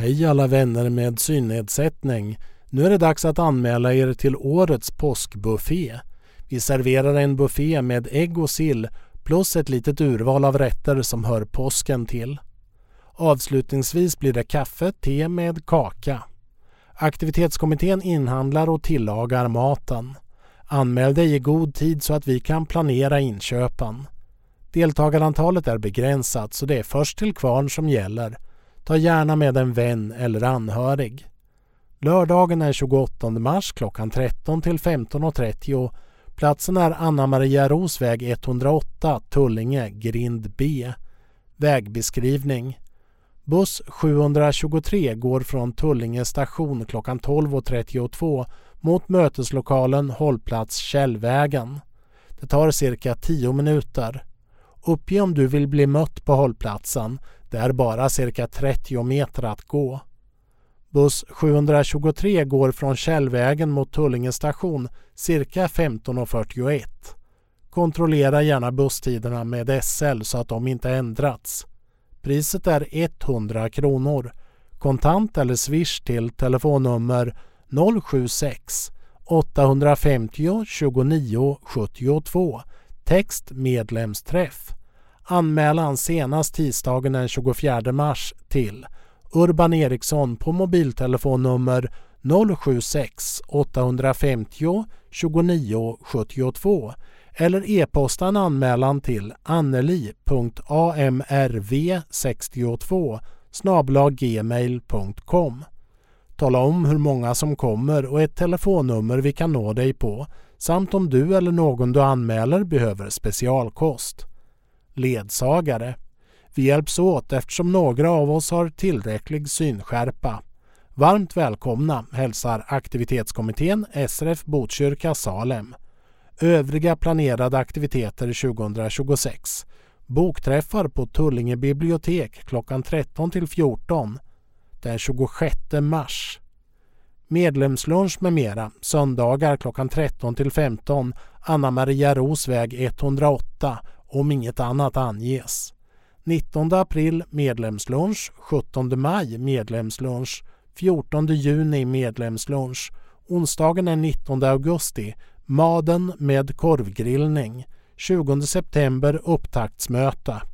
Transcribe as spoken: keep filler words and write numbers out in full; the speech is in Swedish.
Hej alla vänner med synnedsättning. Nu är det dags att anmäla er till årets påskbuffé. Vi serverar en buffé med ägg och sill plus ett litet urval av rätter som hör påsken till. Avslutningsvis blir det kaffe, te med kaka. Aktivitetskommittén inhandlar och tillagar maten. Anmäl dig i god tid så att vi kan planera inköpen. Deltagarantalet är begränsat så det är först till kvarn som gäller. Ta gärna med en vän eller anhörig. Lördagen är tjugoåttonde mars klockan tretton till femton och trettio. Platsen är Anna Maria Rosväg etthundraåtta, Tullinge, grind B. Vägbeskrivning. Buss sjuhundratjugotre går från Tullinge station klockan tolv och trettiotvå mot möteslokalen hållplats Källvägen. Det tar cirka tio minuter. Uppge om du vill bli mött på hållplatsen. Det är bara cirka trettio meter att gå. Buss sjuhundratjugotre går från Källvägen mot Tullinge station cirka femton och fyrtioett. Kontrollera gärna busstiderna med S L så att de inte ändrats. Priset är hundra kronor. Kontant eller swish till telefonnummer noll sju sex åtta fem fem tjugonio sjuttiotvå. Text medlemsträff. Anmälan senast tisdagen den tjugofjärde mars till Urban Eriksson på mobiltelefonnummer noll sju sex åtta fem fem tjugonio sjuttiotvå eller e-posta en anmälan till anneli punkt amrv sextiotvå snabel-a gmail punkt com. Tala om hur många som kommer och ett telefonnummer vi kan nå dig på samt om du eller någon du anmäler behöver specialkost. Ledsagare. Vi hjälps åt eftersom några av oss har tillräcklig synskärpa. Varmt välkomna hälsar aktivitetskommittén S R F Botkyrka Salem. Övriga planerade aktiviteter tjugohundratjugosex. Bokträffar på Tullinge bibliotek klockan tretton till fjorton den tjugosjätte mars. Medlemslunch med mera söndagar klockan tretton till femton Anna Maria Rosväg etthundraåtta om inget annat anges. nittonde april medlemslunch, sjuttonde maj medlemslunch, fjortonde juni medlemslunch, onsdagen är nittonde augusti Maden med korvgrillning, tjugonde september upptaktsmöte.